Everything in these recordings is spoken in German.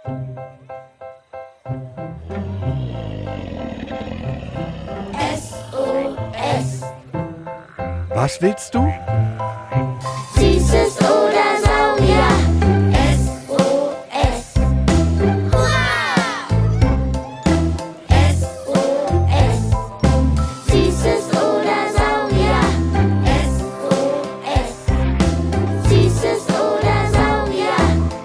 SOS. Was willst du? Süßes oder Saurier. SOS. Hurra! SOS. Süßes oder Saurier. SOS. Süßes oder Saurier.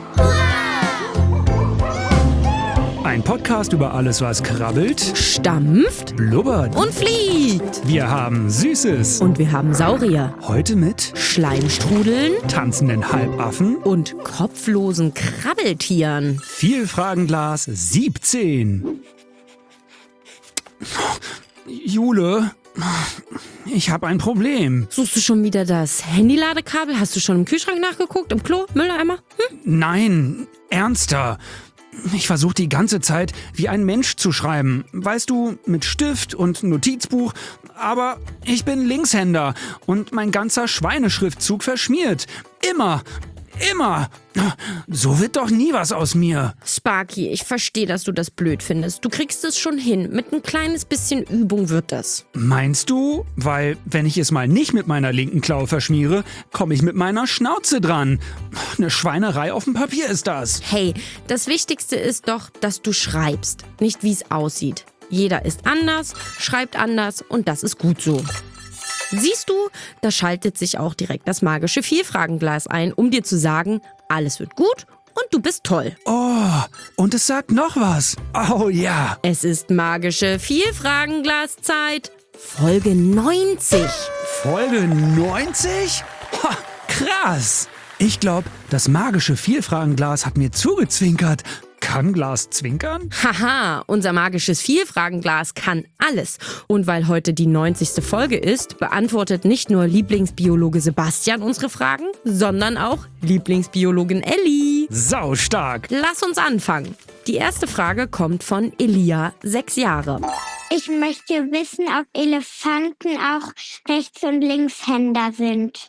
Hurra! Ein Podcast über alles, was krabbelt, Stampft blubbert. und fliegt. Wir haben Süßes. Und wir haben Saurier, Heute mit Schleimstrudeln tanzenden Halbaffen, und kopflosen Krabbeltieren. Vielfragenglas 17. Jule, ich habe ein Problem. Suchst du schon wieder das Handyladekabel? Hast du schon im Kühlschrank nachgeguckt? Im Klo? Mülleimer? Nein, ernster. Ich versuche die ganze Zeit wie ein Mensch zu schreiben. Weißt du, mit Stift und Notizbuch. Aber ich bin Linkshänder und mein ganzer Schweineschriftzug verschmiert. Immer. So wird doch nie was aus mir. Sparky, ich verstehe, dass du das blöd findest. Du kriegst es schon hin. Mit ein kleines bisschen Übung wird das. Meinst du? Weil, wenn ich es mal nicht mit meiner linken Klaue verschmiere, komme ich mit meiner Schnauze dran. Eine Schweinerei auf dem Papier ist das. Hey, das Wichtigste ist doch, dass du schreibst, nicht wie es aussieht. Jeder ist anders, schreibt anders und das ist gut so. Siehst du, da schaltet sich auch direkt das magische Vielfragenglas ein, um dir zu sagen, alles wird gut und du bist toll. Oh, und es sagt noch was. Oh ja. Es ist magische Vielfragenglaszeit. Folge 90. Folge 90? Ha, krass. Ich glaube, das magische Vielfragenglas hat mir zugezwinkert. Kann Glas zwinkern? Haha, unser magisches Vielfragenglas kann alles. Und weil heute die 90. Folge ist, beantwortet nicht nur Lieblingsbiologe Sebastian unsere Fragen, sondern auch Lieblingsbiologin Elli. Saustark. Lass uns anfangen. Die erste Frage kommt von Elia, 6 Jahre. Ich möchte wissen, ob Elefanten auch Rechts- und Linkshänder sind.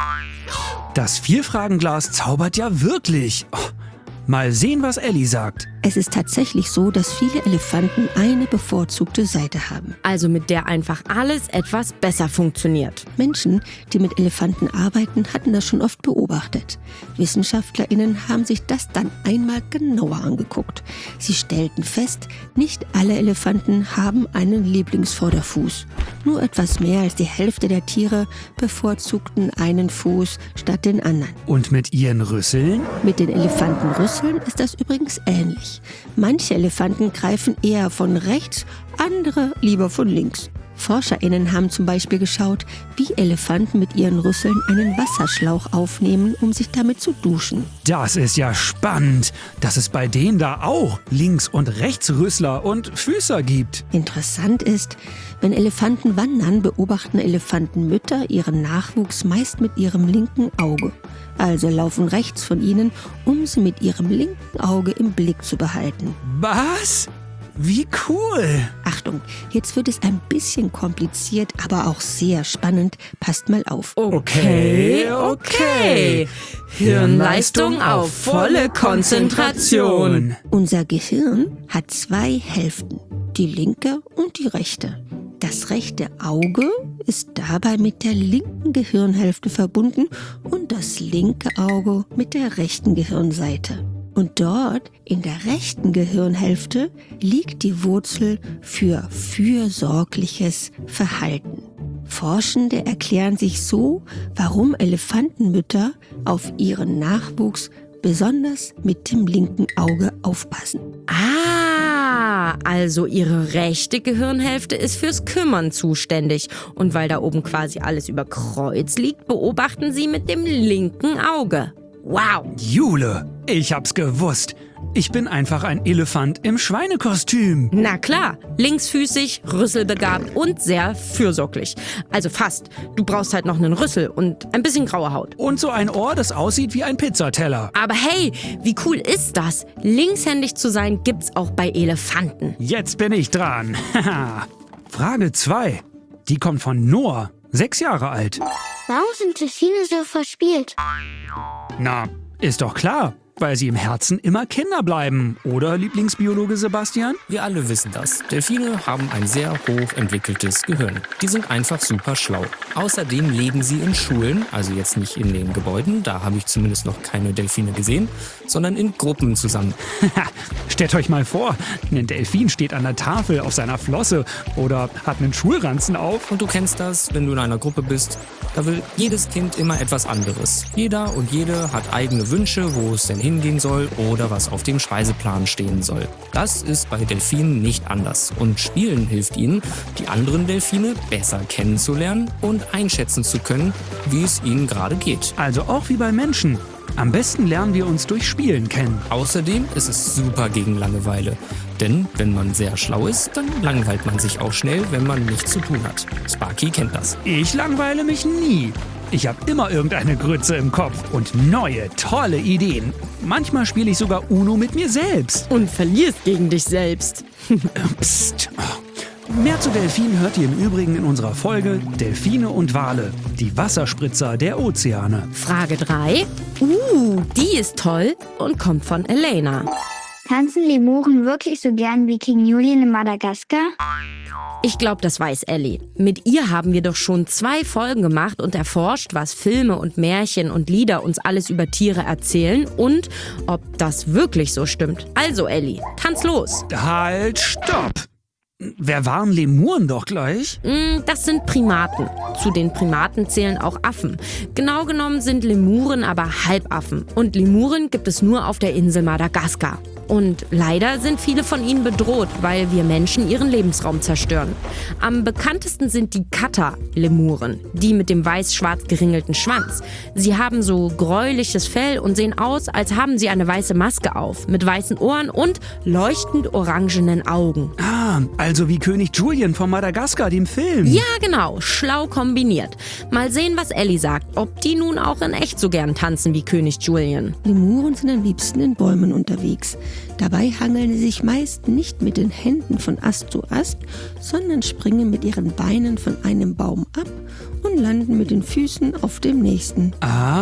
Das Vielfragenglas zaubert ja wirklich. Oh, mal sehen, was Elli sagt. Es ist tatsächlich so, dass viele Elefanten eine bevorzugte Seite haben. Also mit der einfach alles etwas besser funktioniert. Menschen, die mit Elefanten arbeiten, hatten das schon oft beobachtet. WissenschaftlerInnen haben sich das dann einmal genauer angeguckt. Sie stellten fest, nicht alle Elefanten haben einen Lieblingsvorderfuß. Nur etwas mehr als die Hälfte der Tiere bevorzugten einen Fuß statt den anderen. Und mit ihren Rüsseln? Mit den Elefantenrüsseln ist das übrigens ähnlich. Manche Elefanten greifen eher von rechts, andere lieber von links. ForscherInnen haben zum Beispiel geschaut, wie Elefanten mit ihren Rüsseln einen Wasserschlauch aufnehmen, um sich damit zu duschen. Das ist ja spannend, dass es bei denen da auch Links- und Rechtsrüssler und Füßer gibt. Interessant ist, wenn Elefanten wandern, beobachten Elefantenmütter ihren Nachwuchs meist mit ihrem linken Auge. Also laufen rechts von ihnen, um sie mit ihrem linken Auge im Blick zu behalten. Was? Wie cool! Achtung, jetzt wird es ein bisschen kompliziert, aber auch sehr spannend. Passt mal auf. Okay. Hirnleistung auf volle Konzentration. Unser Gehirn hat 2 Hälften, die linke und die rechte. Das rechte Auge ist dabei mit der linken Gehirnhälfte verbunden und das linke Auge mit der rechten Gehirnseite. Und dort, in der rechten Gehirnhälfte, liegt die Wurzel für fürsorgliches Verhalten. Forschende erklären sich so, warum Elefantenmütter auf ihren Nachwuchs besonders mit dem linken Auge aufpassen. Also ihre rechte Gehirnhälfte ist fürs Kümmern zuständig. Und weil da oben quasi alles über Kreuz liegt, beobachten sie mit dem linken Auge. Wow! Jule, ich hab's gewusst. Ich bin einfach ein Elefant im Schweinekostüm. Na klar, linksfüßig, rüsselbegabt und sehr fürsorglich. Also fast. Du brauchst halt noch einen Rüssel und ein bisschen graue Haut. Und so ein Ohr, das aussieht wie ein Pizzateller. Aber hey, wie cool ist das? Linkshändig zu sein gibt's auch bei Elefanten. Jetzt bin ich dran. Frage 2. Die kommt von Noah, 6 Jahre alt. Warum sind Delfine so verspielt? Na, ist doch klar. weil sie im Herzen immer Kinder bleiben. Oder, Lieblingsbiologe Sebastian? Wir alle wissen das. Delfine haben ein sehr hoch entwickeltes Gehirn. Die sind einfach super schlau. Außerdem leben sie in Schulen, also jetzt nicht in den Gebäuden, da habe ich zumindest noch keine Delfine gesehen, sondern in Gruppen zusammen. Stellt euch mal vor, ein Delfin steht an der Tafel auf seiner Flosse oder hat einen Schulranzen auf. Und du kennst das, wenn du in einer Gruppe bist, da will jedes Kind immer etwas anderes. Jeder und jede hat eigene Wünsche, wo es denn hingehen soll oder was auf dem Speiseplan stehen soll. Das ist bei Delfinen nicht anders. Und Spielen hilft ihnen, die anderen Delfine besser kennenzulernen und einschätzen zu können, wie es ihnen gerade geht. Also auch wie bei Menschen. Am besten lernen wir uns durch Spielen kennen. Außerdem ist es super gegen Langeweile. Denn wenn man sehr schlau ist, dann langweilt man sich auch schnell, wenn man nichts zu tun hat. Sparky kennt das. Ich langweile mich nie. Ich habe immer irgendeine Grütze im Kopf und neue, tolle Ideen. Manchmal spiele ich sogar Uno mit mir selbst. Und verlierst gegen dich selbst. Psst. Mehr zu Delfinen hört ihr im Übrigen in unserer Folge Delfine und Wale, die Wasserspritzer der Ozeane. Frage 3. Die ist toll und kommt von Elena. Tanzen Lemuren wirklich so gern wie King Julian in Madagaskar? Ich glaube, das weiß Ellie. Mit ihr haben wir doch schon 2 Folgen gemacht und erforscht, was Filme und Märchen und Lieder uns alles über Tiere erzählen und ob das wirklich so stimmt. Also Ellie, tanz los. Halt, stopp! Wer waren Lemuren doch gleich? Das sind Primaten. Zu den Primaten zählen auch Affen. Genau genommen sind Lemuren aber Halbaffen. Und Lemuren gibt es nur auf der Insel Madagaskar. Und leider sind viele von ihnen bedroht, weil wir Menschen ihren Lebensraum zerstören. Am bekanntesten sind die Kata-Lemuren, die mit dem weiß-schwarz geringelten Schwanz. Sie haben so gräuliches Fell und sehen aus, als haben sie eine weiße Maske auf, mit weißen Ohren und leuchtend orangenen Augen. Ah, also wie König Julian von Madagaskar, dem Film. Ja, genau, schlau kombiniert. Mal sehen, was Ellie sagt, ob die nun auch in echt so gern tanzen wie König Julian. Lemuren sind am liebsten in Bäumen unterwegs. Dabei hangeln sie sich meist nicht mit den Händen von Ast zu Ast, sondern springen mit ihren Beinen von einem Baum ab und landen mit den Füßen auf dem nächsten.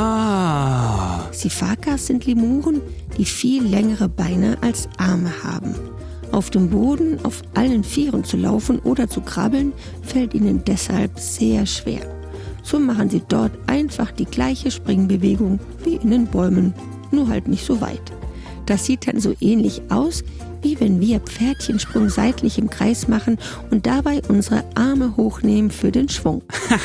Ah. Sifakas sind Lemuren, die viel längere Beine als Arme haben. Auf dem Boden auf allen Vieren zu laufen oder zu krabbeln, fällt ihnen deshalb sehr schwer. So machen sie dort einfach die gleiche Springbewegung wie in den Bäumen, nur halt nicht so weit. Das sieht dann so ähnlich aus, wie wenn wir Pferdchensprung seitlich im Kreis machen und dabei unsere Arme hochnehmen für den Schwung.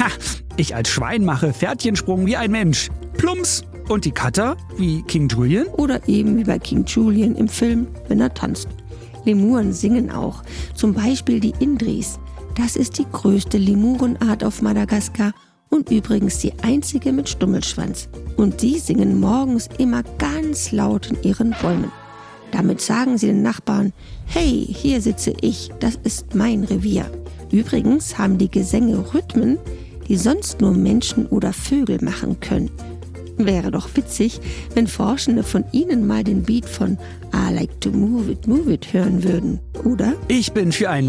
Ich als Schwein mache Pferdchensprung wie ein Mensch. Plumps. Und die Kata wie King Julian? Oder eben wie bei King Julian im Film, wenn er tanzt. Lemuren singen auch, zum Beispiel die Indris. Das ist die größte Lemurenart auf Madagaskar und übrigens die einzige mit Stummelschwanz. Und sie singen morgens immer ganz laut in ihren Bäumen. Damit sagen sie den Nachbarn, hey, hier sitze ich, das ist mein Revier. Übrigens haben die Gesänge Rhythmen, die sonst nur Menschen oder Vögel machen können. Wäre doch witzig, wenn Forschende von Ihnen mal den Beat von I Like to Move It hören würden, oder? Ich bin für ein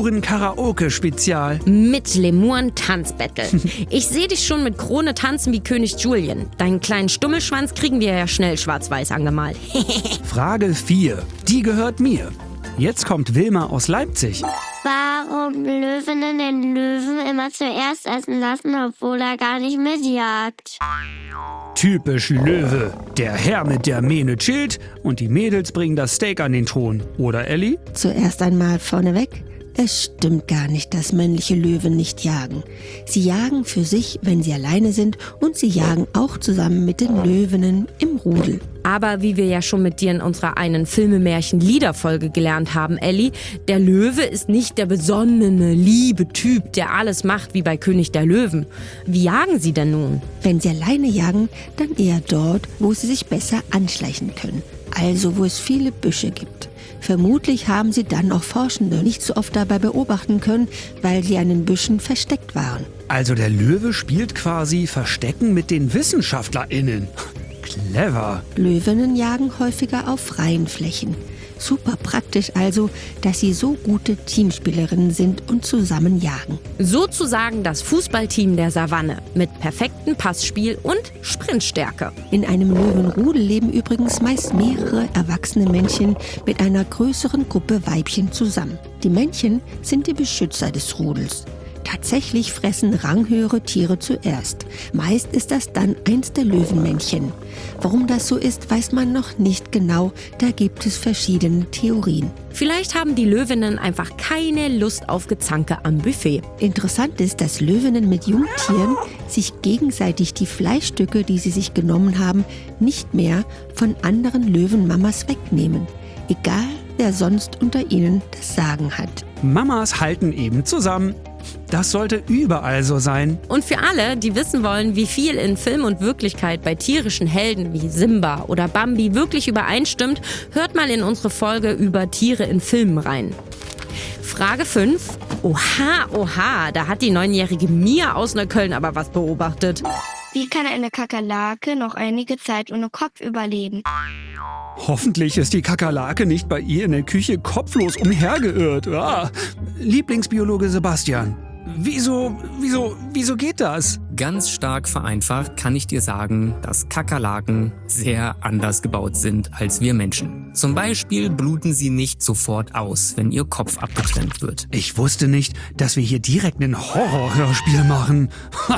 Lemuren-Karaoke-Spezial. Mit Lemuren-Tanzbattle. Ich sehe dich schon mit Krone tanzen wie König Julian. Deinen kleinen Stummelschwanz kriegen wir ja schnell schwarz-weiß angemalt. Frage 4. Die gehört mir. Jetzt kommt Wilma aus Leipzig. Warum Löwinnen den Löwen immer zuerst essen lassen, obwohl er gar nicht mitjagt? Typisch Löwe. Der Herr mit der Mähne chillt und die Mädels bringen das Steak an den Thron. Oder, Elli? Zuerst einmal vorneweg. Es stimmt gar nicht, dass männliche Löwen nicht jagen. Sie jagen für sich, wenn sie alleine sind, und sie jagen auch zusammen mit den Löwinnen im Rudel. Aber wie wir ja schon mit dir in unserer einen Filme-Märchen-Lieder-Folge gelernt haben, Elli, der Löwe ist nicht der besonnene, liebe Typ, der alles macht wie bei König der Löwen. Wie jagen sie denn nun? Wenn sie alleine jagen, dann eher dort, wo sie sich besser anschleichen können. Also wo es viele Büsche gibt. Vermutlich haben sie dann auch Forschende nicht so oft dabei beobachten können, weil sie an den Büschen versteckt waren. Also der Löwe spielt quasi Verstecken mit den WissenschaftlerInnen. Clever. Löwinnen jagen häufiger auf freien Flächen. Super praktisch also, dass sie so gute Teamspielerinnen sind und zusammen jagen. Sozusagen das Fußballteam der Savanne mit perfektem Passspiel und Sprintstärke. In einem Löwenrudel leben übrigens meist mehrere erwachsene Männchen mit einer größeren Gruppe Weibchen zusammen. Die Männchen sind die Beschützer des Rudels. Tatsächlich fressen ranghöhere Tiere zuerst. Meist ist das dann eins der Löwenmännchen. Warum das so ist, weiß man noch nicht genau. Da gibt es verschiedene Theorien. Vielleicht haben die Löwinnen einfach keine Lust auf Gezanke am Buffet. Interessant ist, dass Löwinnen mit Jungtieren sich gegenseitig die Fleischstücke, die sie sich genommen haben, nicht mehr von anderen Löwenmamas wegnehmen. Egal, wer sonst unter ihnen das Sagen hat. Mamas halten eben zusammen. Das sollte überall so sein. Und für alle, die wissen wollen, wie viel in Film und Wirklichkeit bei tierischen Helden wie Simba oder Bambi wirklich übereinstimmt, hört mal in unsere Folge über Tiere in Filmen rein. Frage 5. Oha, da hat die 9-jährige Mia aus Neukölln aber was beobachtet. Wie kann eine Kakerlake noch einige Zeit ohne Kopf überleben? Hoffentlich ist die Kakerlake nicht bei ihr in der Küche kopflos umhergeirrt. Lieblingsbiologe Sebastian. Wieso geht das? Ganz stark vereinfacht kann ich dir sagen, dass Kakerlaken sehr anders gebaut sind als wir Menschen. Zum Beispiel bluten sie nicht sofort aus, wenn ihr Kopf abgetrennt wird. Ich wusste nicht, dass wir hier direkt ein Horrorhörspiel machen.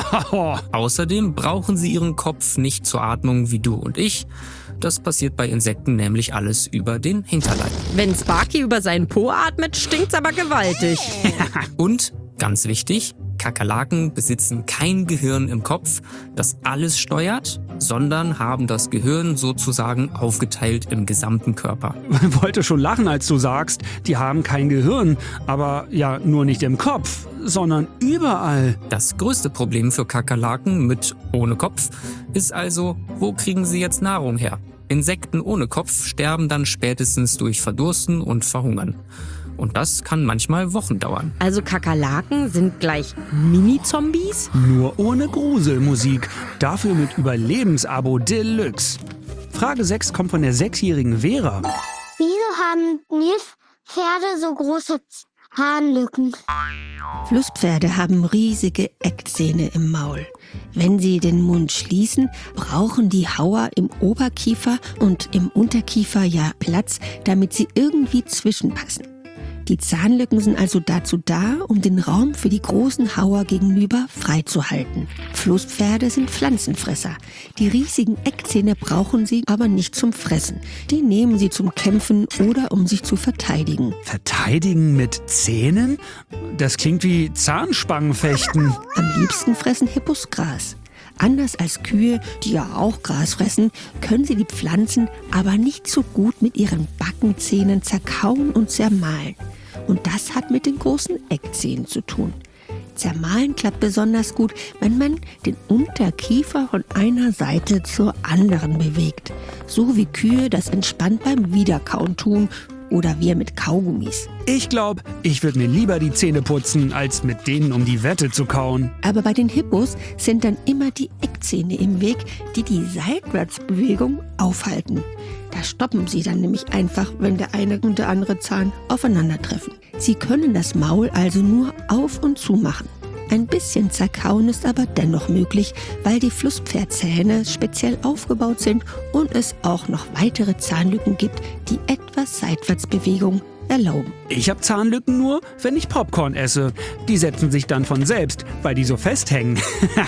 Außerdem brauchen sie ihren Kopf nicht zur Atmung wie du und ich. Das passiert bei Insekten nämlich alles über den Hinterleib. Wenn Sparky über seinen Po atmet, stinkt's aber gewaltig. Und, ganz wichtig, Kakerlaken besitzen kein Gehirn im Kopf, das alles steuert, sondern haben das Gehirn sozusagen aufgeteilt im gesamten Körper. Ich wollte schon lachen, als du sagst, die haben kein Gehirn, aber ja nur nicht im Kopf, sondern überall. Das größte Problem für Kakerlaken mit ohne Kopf ist also, wo kriegen sie jetzt Nahrung her? Insekten ohne Kopf sterben dann spätestens durch Verdursten und Verhungern. Und das kann manchmal Wochen dauern. Also Kakerlaken sind gleich Mini-Zombies? Nur ohne Gruselmusik, dafür mit Überlebensabo Deluxe. Frage 6 kommt von der 6-jährigen Vera. Wieso haben Nilpferde so große Harnlücken? Flusspferde haben riesige Eckzähne im Maul. Wenn sie den Mund schließen, brauchen die Hauer im Oberkiefer und im Unterkiefer ja Platz, damit sie irgendwie zwischenpassen. Die Zahnlücken sind also dazu da, um den Raum für die großen Hauer gegenüber freizuhalten. Flusspferde sind Pflanzenfresser. Die riesigen Eckzähne brauchen sie aber nicht zum Fressen. Die nehmen sie zum Kämpfen oder um sich zu verteidigen. Verteidigen mit Zähnen? Das klingt wie Zahnspangenfechten. Am liebsten fressen Hippos Gras. Anders als Kühe, die ja auch Gras fressen, können sie die Pflanzen aber nicht so gut mit ihren Backenzähnen zerkauen und zermahlen. Und das hat mit den großen Eckzähnen zu tun. Zermahlen klappt besonders gut, wenn man den Unterkiefer von einer Seite zur anderen bewegt. So wie Kühe das entspannt beim Wiederkauen tun oder wir mit Kaugummis. Ich glaube, ich würde mir lieber die Zähne putzen, als mit denen um die Wette zu kauen. Aber bei den Hippos sind dann immer die Eckzähne im Weg, die die Seitwärtsbewegung aufhalten. Da stoppen sie dann nämlich einfach, wenn der eine und der andere Zahn aufeinandertreffen. Sie können das Maul also nur auf und zu machen. Ein bisschen zerkauen ist aber dennoch möglich, weil die Flusspferdzähne speziell aufgebaut sind und es auch noch weitere Zahnlücken gibt, die etwas Seitwärtsbewegung erlauben. Ich habe Zahnlücken nur, wenn ich Popcorn esse. Die setzen sich dann von selbst, weil die so festhängen.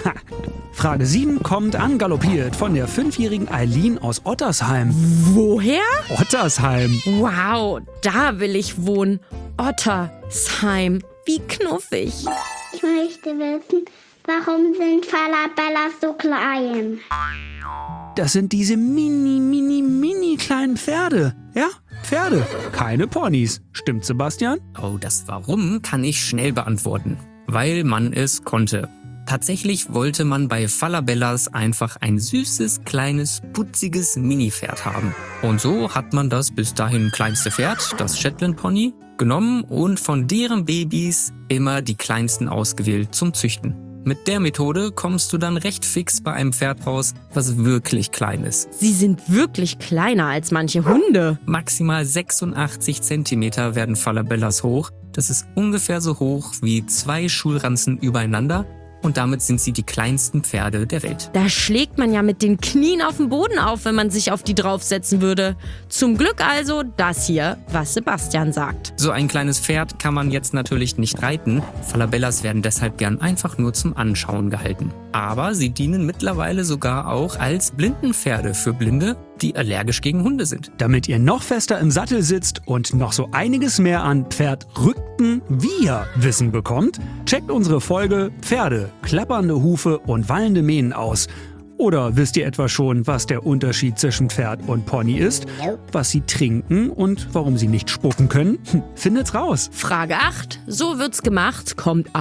Frage 7 kommt angaloppiert von der 5-jährigen Eileen aus Ottersheim. Woher? Ottersheim. Wow, da will ich wohnen. Ottersheim, wie knuffig. Ich möchte wissen, warum sind Falabellas so klein? Das sind diese mini kleinen Pferde. Ja, Pferde, keine Ponys. Stimmt, Sebastian? Oh, das Warum kann ich schnell beantworten. Weil man es konnte. Tatsächlich wollte man bei Falabellas einfach ein süßes, kleines, putziges Mini-Pferd haben. Und so hat man das bis dahin kleinste Pferd, das Shetland Pony, genommen und von deren Babys immer die kleinsten ausgewählt zum Züchten. Mit der Methode kommst du dann recht fix bei einem Pferd raus, was wirklich klein ist. Sie sind wirklich kleiner als manche Hunde. Maximal 86 Zentimeter werden Falabellas hoch. Das ist ungefähr so hoch wie 2 Schulranzen übereinander. Und damit sind sie die kleinsten Pferde der Welt. Da schlägt man ja mit den Knien auf den Boden auf, wenn man sich auf die draufsetzen würde. Zum Glück also das hier, was Sebastian sagt. So ein kleines Pferd kann man jetzt natürlich nicht reiten. Falabellas werden deshalb gern einfach nur zum Anschauen gehalten. Aber sie dienen mittlerweile sogar auch als Blindenpferde für Blinde, die allergisch gegen Hunde sind. Damit ihr noch fester im Sattel sitzt und noch so einiges mehr an Pferdrückten wir Wissen bekommt, checkt unsere Folge Pferde, klappernde Hufe und wallende Mähnen aus. Oder wisst ihr etwa schon, was der Unterschied zwischen Pferd und Pony ist? Was sie trinken und warum sie nicht spucken können? Findet's raus. Frage 8. So wird's gemacht kommt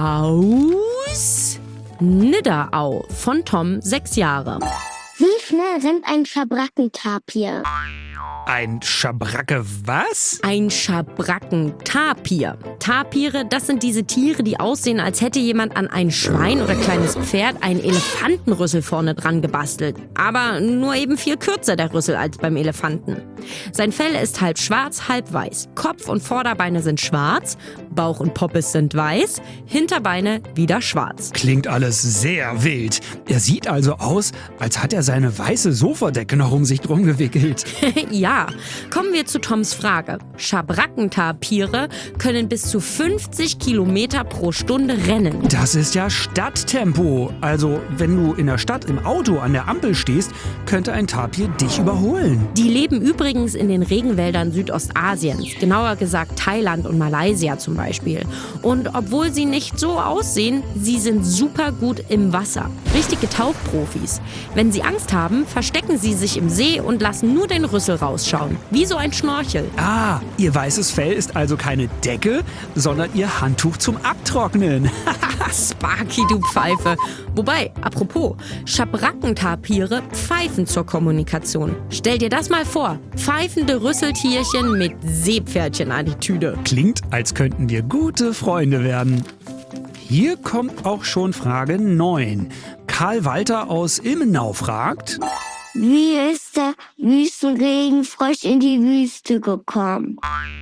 aus Nidderau von Tom, 6 Jahre. Wie schnell rennt ein Schabrackentapir? Ein Schabracke was? Ein Schabrackentapir. Tapire, das sind diese Tiere, die aussehen, als hätte jemand an ein Schwein oder kleines Pferd einen Elefantenrüssel vorne dran gebastelt. Aber nur eben viel kürzer der Rüssel als beim Elefanten. Sein Fell ist halb schwarz, halb weiß. Kopf und Vorderbeine sind schwarz, Bauch und Poppes sind weiß, Hinterbeine wieder schwarz. Klingt alles sehr wild. Er sieht also aus, als hat er seine weiße Sofadecke noch um sich drum gewickelt. Ja, kommen wir zu Toms Frage. Schabrackentapire können bis zu 50 Kilometer pro Stunde rennen. Das ist ja Stadttempo. Also, wenn du in der Stadt im Auto an der Ampel stehst, könnte ein Tapir dich überholen. Die leben übrigens in den Regenwäldern Südostasiens, genauer gesagt Thailand und Malaysia zum Beispiel. Und obwohl sie nicht so aussehen, sie sind super gut im Wasser. Richtige Tauchprofis. Wenn sie Angst haben, verstecken sie sich im See und lassen nur den Rüssel rausschauen. Wie so ein Schnorchel. Ah, ihr weißes Fell ist also keine Decke, sondern ihr Handtuch zum Abtrocknen. Sparky, du Pfeife. Wobei, apropos, Schabrackentapire pfeifen zur Kommunikation. Stell dir das mal vor. Pfeifende Rüsseltierchen mit Seepferdchenattitüde. Klingt, als könnten wir gute Freunde werden. Hier kommt auch schon Frage 9. Karl Walter aus Ilmenau fragt: Wie ist der Wüstenregenfrosch in die Wüste gekommen?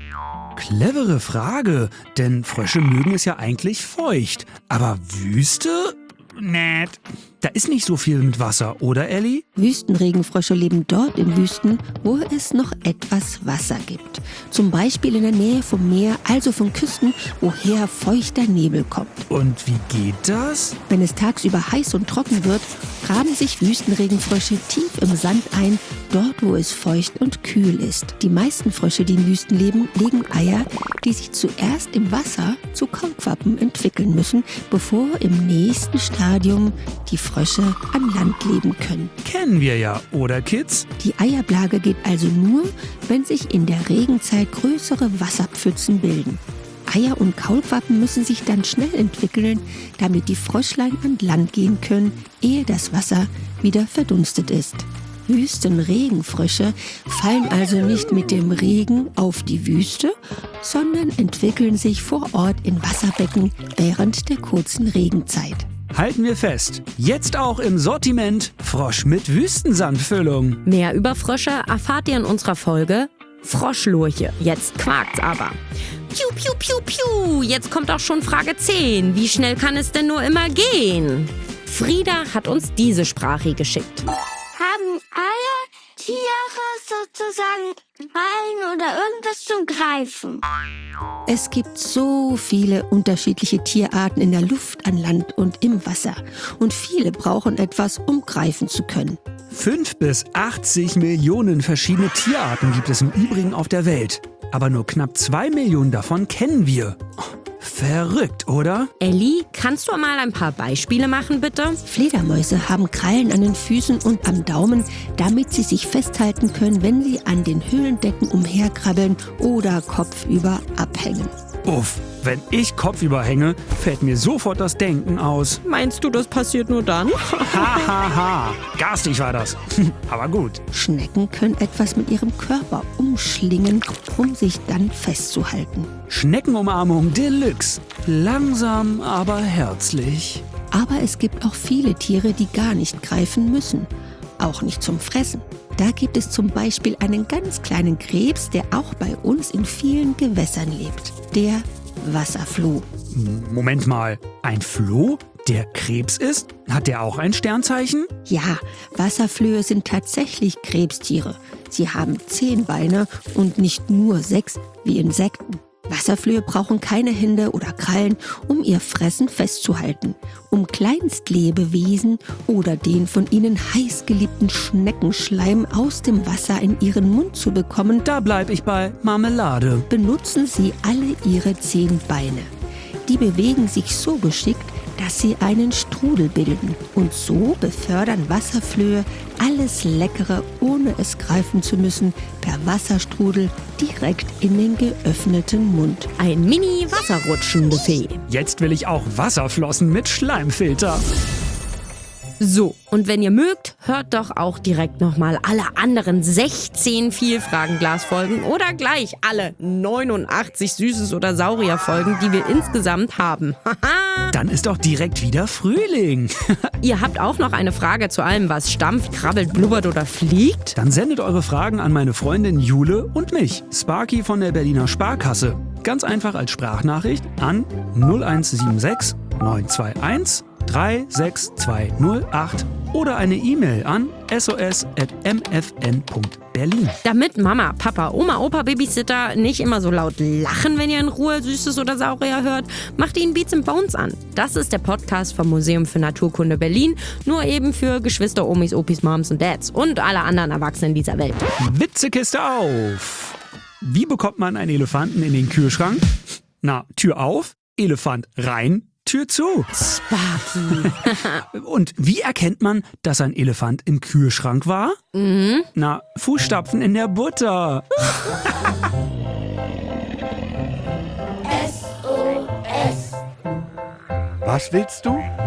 Clevere Frage, denn Frösche mögen es ja eigentlich feucht. Aber Wüste? Nett. Da ist nicht so viel mit Wasser, oder Elli? Wüstenregenfrösche leben dort in Wüsten, wo es noch etwas Wasser gibt. Zum Beispiel in der Nähe vom Meer, also von Küsten, woher feuchter Nebel kommt. Und wie geht das? Wenn es tagsüber heiß und trocken wird, graben sich Wüstenregenfrösche tief im Sand ein, dort wo es feucht und kühl ist. Die meisten Frösche, die in Wüsten leben, legen Eier, die sich zuerst im Wasser zu Kaulquappen entwickeln müssen, bevor im nächsten Stadium die Frösche an Land leben können. Kennen wir ja, oder Kids? Die Eierblage geht also nur, wenn sich in der Regenzeit größere Wasserpfützen bilden. Eier und Kaulquappen müssen sich dann schnell entwickeln, damit die Fröschlein an Land gehen können, ehe das Wasser wieder verdunstet ist. Wüstenregenfrösche fallen also nicht mit dem Regen auf die Wüste, sondern entwickeln sich vor Ort in Wasserbecken während der kurzen Regenzeit. Halten wir fest, jetzt auch im Sortiment Frosch mit Wüstensandfüllung. Mehr über Frösche erfahrt ihr in unserer Folge Froschlurche. Jetzt quakt's aber. Piu, piu, piu, piu. Jetzt kommt auch schon Frage 10. Wie schnell kann es denn nur immer gehen? Frieda hat uns diese Sprache geschickt. Haben alle Tiere sozusagen Krallen oder irgendwas zum Greifen? Es gibt so viele unterschiedliche Tierarten in der Luft, an Land und im Wasser. Und viele brauchen etwas, um greifen zu können. 5 bis 80 Millionen verschiedene Tierarten gibt es im Übrigen auf der Welt. Aber nur knapp 2 Millionen davon kennen wir. Verrückt, oder? Elli, kannst du mal ein paar Beispiele machen, bitte? Fledermäuse haben Krallen an den Füßen und am Daumen, damit sie sich festhalten können, wenn sie an den Höhlendecken umherkrabbeln oder kopfüber abhängen. Uff, wenn ich kopfüber hänge, fällt mir sofort das Denken aus. Meinst du, das passiert nur dann? Ha, garstig war das. Aber gut. Schnecken können etwas mit ihrem Körper umschlingen, um sich dann festzuhalten. Schneckenumarmung Deluxe. Langsam, aber herzlich. Aber es gibt auch viele Tiere, die gar nicht greifen müssen. Auch nicht zum Fressen. Da gibt es zum Beispiel einen ganz kleinen Krebs, der auch bei uns in vielen Gewässern lebt. Der Wasserfloh. Moment mal, ein Floh, der Krebs ist? Hat der auch ein Sternzeichen? Ja, Wasserflöhe sind tatsächlich Krebstiere. Sie haben 10 Beine und nicht nur 6 wie Insekten. Wasserflöhe brauchen keine Hände oder Krallen, um ihr Fressen festzuhalten. Um Kleinstlebewesen oder den von ihnen heiß geliebten Schneckenschleim aus dem Wasser in ihren Mund zu bekommen, Da bleib ich bei Marmelade. benutzen sie alle ihre 10 Beine. Die bewegen sich so geschickt, dass sie einen Strudel bilden. Und so befördern Wasserflöhe alles Leckere, ohne es greifen zu müssen, per Wasserstrudel direkt in den geöffneten Mund. Ein Mini-Wasserrutschenbuffet. Jetzt will ich auch Wasserflossen mit Schleimfilter. So, und wenn ihr mögt, hört doch auch direkt nochmal alle anderen 16 Vielfragen-Glas-Folgen oder gleich alle 89 Süßes- oder Saurier-Folgen, die wir insgesamt haben. Haha! Dann ist doch direkt wieder Frühling. Ihr habt auch noch eine Frage zu allem, was stampft, krabbelt, blubbert oder fliegt? Dann sendet eure Fragen an meine Freundin Jule und mich, Sparky von der Berliner Sparkasse. Ganz einfach als Sprachnachricht an 0176 921 36208 oder eine E-Mail an sos@mfn.berlin. Damit Mama, Papa, Oma, Opa, Babysitter nicht immer so laut lachen, wenn ihr in Ruhe Süßes oder Saurier hört, macht ihnen Beats and Bones an. Das ist der Podcast vom Museum für Naturkunde Berlin, nur eben für Geschwister, Omis, Opis, Moms und Dads und alle anderen Erwachsenen dieser Welt. Witzekiste auf! Wie bekommt man einen Elefanten in den Kühlschrank? Na, Tür auf, Elefant rein, Tür zu. Sparky. Und wie erkennt man, dass ein Elefant im Kühlschrank war? Na, Fußstapfen in der Butter. Was willst du?